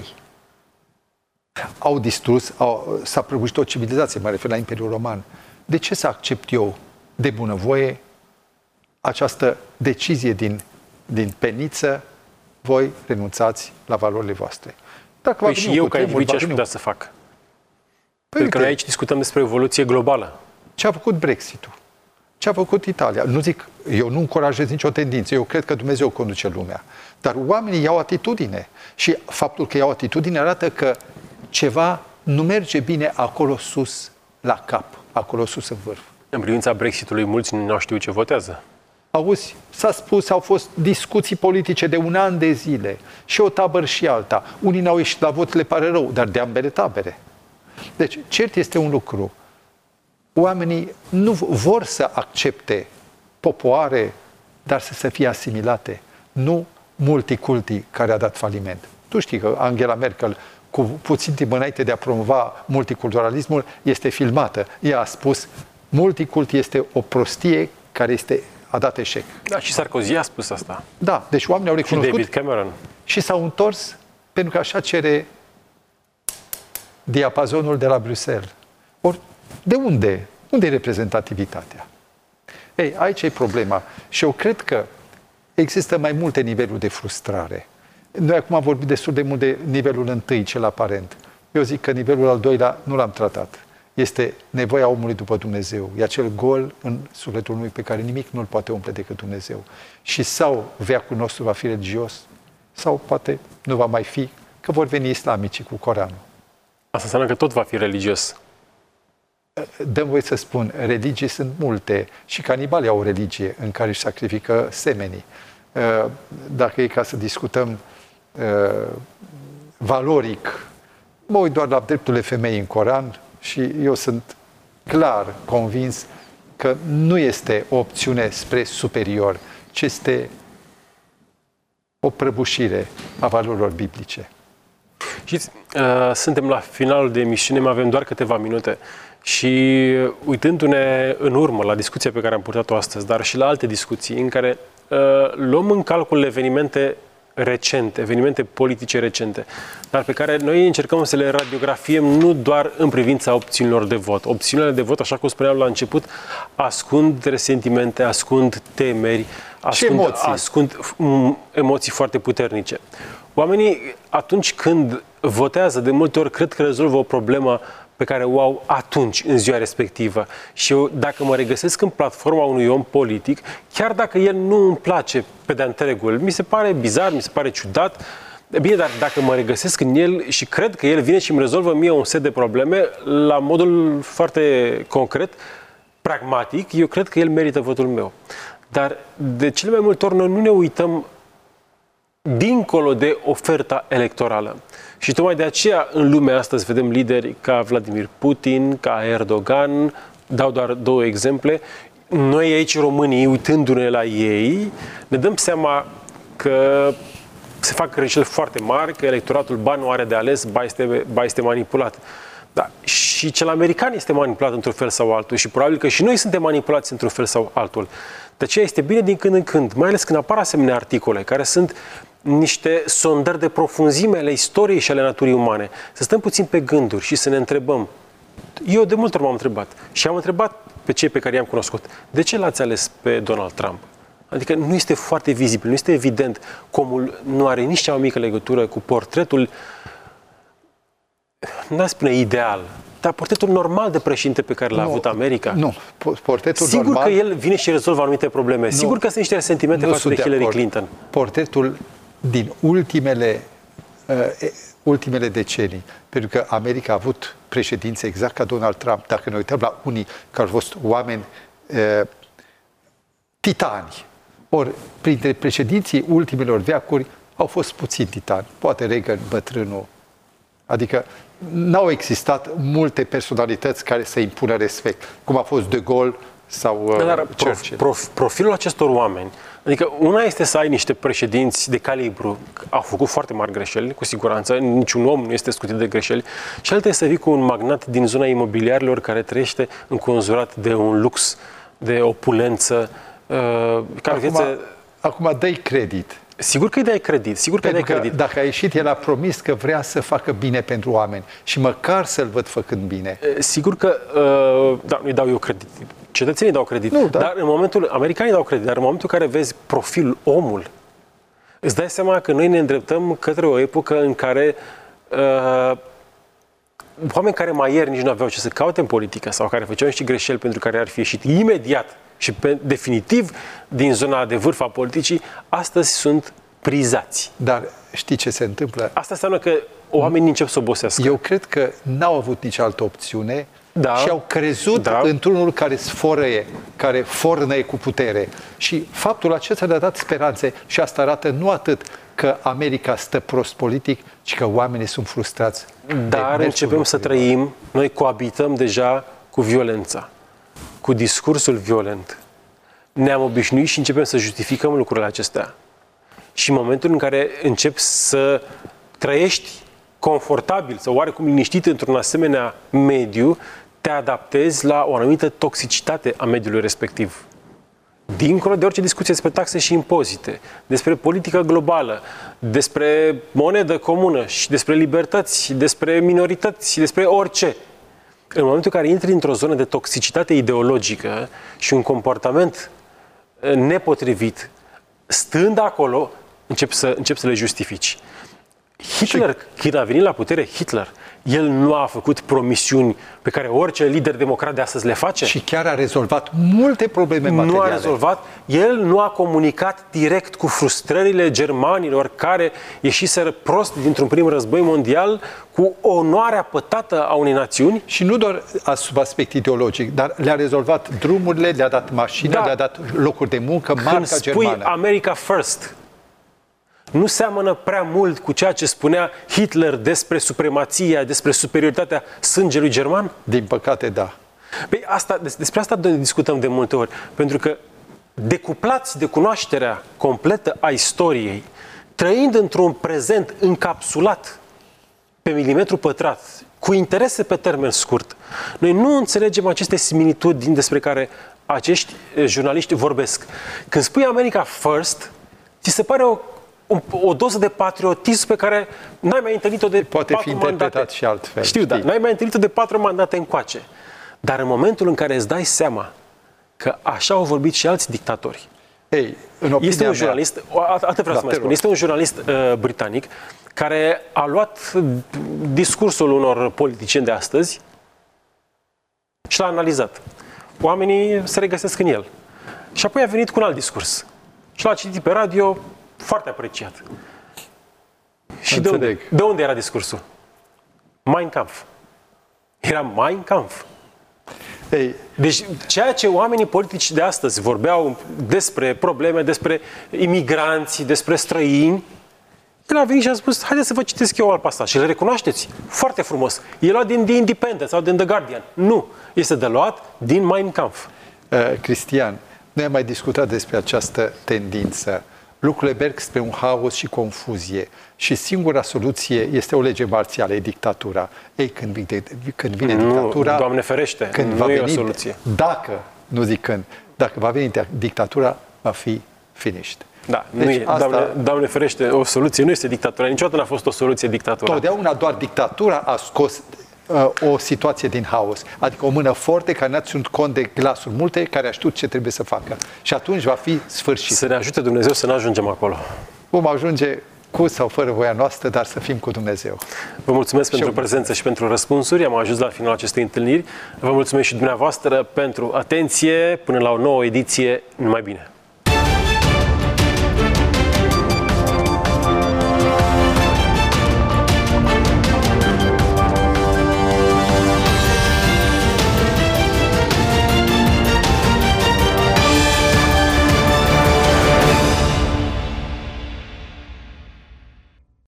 au distrus, s-a prăbușit o civilizație, mă refer la Imperiul Roman. De ce să accept eu de bunăvoie această decizie din peniță? Voi renunțați la valorile voastre. Dacă păi și eu, ca individ, ce aș putea să fac? Pentru că noi aici discutăm despre evoluție globală. Ce a făcut Brexit-ul? Ce a făcut Italia? Eu nu încurajez nicio tendință. Eu cred că Dumnezeu conduce lumea. Dar oamenii iau atitudine. Și faptul că iau atitudine arată că ceva nu merge bine acolo sus la cap, acolo sus în vârf. În privința Brexitului, mulți nu știu ce votează. Auzi, s-a spus, au fost discuții politice de un an de zile, și o tabără și alta. Unii n-au ieșit la vot, le pare rău, dar de ambele tabere. Deci, cert este un lucru. Oamenii nu vor să accepte popoare, dar să fie asimilate. Nu multiculti care a dat faliment. Tu știi că Angela Merkel, cu puțin timp înainte de a promova multiculturalismul, este filmată. Ea a spus, multiculti este o prostie care a dat eșec. Da, și Sarkozy a spus asta. Da, deci oamenii au recunoscut. Și David Cameron. Și s-au întors pentru că așa cere diapazonul de la Bruxelles. Ori, de unde? Unde e reprezentativitatea? Ei, aici e problema. Și eu cred că există mai multe niveluri de frustrare. Noi acum am vorbit destul de mult de nivelul întâi, cel aparent. Eu zic că nivelul al doilea nu l-am tratat. Este nevoia omului după Dumnezeu. E acel gol în sufletul lui pe care nimic nu-l poate umple decât Dumnezeu. Și sau veacul nostru va fi religios, sau poate nu va mai fi, că vor veni islamicii cu Coranul. Asta înseamnă că tot va fi religios. Dăm voie să spun, religii sunt multe și canibalii au o religie în care își sacrifică semenii. Dacă e ca să discutăm valoric, mă uit doar la drepturile femeii în Coran și eu sunt clar convins că nu este o opțiune spre superior, ci este o prăbușire a valorilor biblice. Știți, suntem la finalul de emisiune, mai avem doar câteva minute și uitându-ne în urmă la discuția pe care am purtat-o astăzi, dar și la alte discuții în care luăm în calcul evenimente recente, evenimente politice recente, dar pe care noi încercăm să le radiografiem nu doar în privința opțiunilor de vot. Opțiunile de vot, așa cum spuneam la început, ascund resentimente, ascund temeri, ascund emoții foarte puternice. Oamenii, atunci când votează, de multe ori cred că rezolvă o problemă pe care o au atunci, în ziua respectivă. Și eu, dacă mă regăsesc în platforma unui om politic, chiar dacă el nu îmi place pe de-a întregul, mi se pare bizar, mi se pare ciudat, bine, dar dacă mă regăsesc în el și cred că el vine și îmi rezolvă mie un set de probleme, la modul foarte concret, pragmatic, eu cred că el merită votul meu. Dar de cele mai multe ori noi nu ne uităm dincolo de oferta electorală. Și tocmai de aceea în lumea astăzi vedem lideri ca Vladimir Putin, ca Erdogan, dau doar două exemple. Noi aici, românii, uitându-ne la ei, ne dăm seama că se fac greșeli foarte mari, că electoratul ba nu are de ales, ba este manipulat. Da. Și cel american este manipulat într-un fel sau altul și probabil că și noi suntem manipulați într-un fel sau altul. De aceea este bine din când în când, mai ales când apar asemenea articole care sunt niște sondări de profunzime ale istoriei și ale naturii umane. Să stăm puțin pe gânduri și să ne întrebăm. Eu de multe ori m-am întrebat și am întrebat pe cei pe care i-am cunoscut. De ce l-ați ales pe Donald Trump? Adică nu este foarte vizibil, nu este evident că omul nu are nici cea mai mică legătură cu portretul, n-aș spune ideal, dar portretul normal de președinte pe care l-a avut America. Nu, portretul sigur normal... că el vine și rezolvă anumite probleme. Nu, sigur că sunt niște resentimente față de Hillary Clinton. Portretul din ultimele decenii, pentru că America a avut președinți exact ca Donald Trump. Dacă ne uităm la unii care au fost oameni titani, ori printre președinții ultimelor veacuri au fost puțini titani. Poate Reagan, bătrânul. Adică n-au existat multe personalități care să impună respect, cum a fost De Gaulle sau Churchill. Profilul acestor oameni, adică una este să ai niște președinți de calibru, au făcut foarte mari greșeli, cu siguranță, niciun om nu este scutit de greșeli, și alta este să vii cu un magnat din zona imobiliarilor care trăiește înconjurat de un lux, de opulență, Acum dă-i credit. Sigur că îi dai credit, sigur că îi dai credit. Dacă a ieșit, el a promis că vrea să facă bine pentru oameni și măcar să-l văd făcând bine. Sigur că, da, nu-i dau eu credit. Cetățenii dau credit. Nu, dar în momentul, americanii dau credit, dar în momentul în care vezi profilul, omul, îți dai seama că noi ne îndreptăm către o epocă în care oameni care mai ieri nici nu aveau ce să caute în politică sau care făceau niște greșeli pentru care ar fi ieșit imediat și definitiv din zona de vârf a politicii, astăzi sunt prizați. Dar știi ce se întâmplă? Asta înseamnă că oamenii încep să obosească. Eu cred că n-au avut nici altă opțiune și au crezut într-unul care fornăie cu putere. Și faptul acesta le-a dat speranțe și asta arată nu atât că America stă prost politic, ci că oamenii sunt frustrați. Dar începem să trăim, noi coabităm deja cu violența, cu discursul violent. Ne-am obișnuit și începem să justificăm lucrurile acestea. Și în momentul în care începi să trăiești confortabil sau oarecum liniștit într-un asemenea mediu, te adaptezi la o anumită toxicitate a mediului respectiv. Dincolo de orice discuție despre taxe și impozite, despre politică globală, despre monedă comună și despre libertăți, despre minorități, despre orice. În momentul în care intri într-o zonă de toxicitate ideologică și un comportament nepotrivit, stând acolo, încep să le justifici. Hitler, când a venit la putere, el nu a făcut promisiuni pe care orice lider democrat de astăzi le face? Și chiar a rezolvat multe probleme materiale. Nu a rezolvat. El nu a comunicat direct cu frustrările germanilor care ieșiseră prost dintr-un prim război mondial cu onoarea pătată a unei națiuni. Și nu doar sub aspect ideologic, dar le-a rezolvat drumurile, le-a dat mașini, le-a dat locuri de muncă, marca germană. Când spui America First, nu seamănă prea mult cu ceea ce spunea Hitler despre supremația, despre superioritatea sângelui german? Din păcate, da. Păi despre asta discutăm de multe ori, pentru că decuplați de cunoașterea completă a istoriei, trăind într-un prezent încapsulat pe milimetru pătrat, cu interese pe termen scurt, noi nu înțelegem aceste similitudini despre care acești jurnaliști vorbesc. Când spui America First, ți se pare o doză de patriotism pe care n-ai mai întâlnit-o de 4 mandate. Poate fi interpretat și altfel. Știu, da, n-ai mai întâlnit-o de 4 mandate încoace. Dar în momentul în care îți dai seama că așa au vorbit și alți dictatori, este un jurnalist, atât vreau să mai spun, este un jurnalist britanic care a luat discursul unor politicieni de astăzi și l-a analizat. Oamenii se regăsesc în el. Și apoi a venit cu un alt discurs. Și l-a citit pe radio, foarte apreciat. Și de unde era discursul? Mein Kampf. Era Mein Kampf. Deci ceea ce oamenii politici de astăzi vorbeau despre probleme, despre imigranți, despre străini, el a venit și a spus, haideți să vă citesc eu alt pasaj. Și le recunoașteți? Foarte frumos. E luat din The Independent sau din The Guardian. Nu. Este de luat din Mein Kampf. Cristian, noi am mai discutat despre această tendință. Lucrurile merg spre un haos și confuzie și singura soluție este o lege marțială, e dictatura. Când vine dictatura... Doamne ferește, când nu e o soluție. Dacă va veni dictatura, va fi finished. Da, deci Doamne ferește, o soluție nu este dictatura. Niciodată n-a fost o soluție dictatura. Totdeauna doar dictatura a scos o situație din haos. Adică o mână forte care n-a ținut cont de glasuri multe, care a știut ce trebuie să facă. Și atunci va fi sfârșit. Să ne ajute Dumnezeu să nu ajungem acolo. Vom ajunge cu sau fără voia noastră, dar să fim cu Dumnezeu. Vă mulțumesc pentru prezență și pentru răspunsuri. Am ajuns la finalul acestei întâlniri. Vă mulțumesc și dumneavoastră pentru atenție. Până la o nouă ediție, numai bine!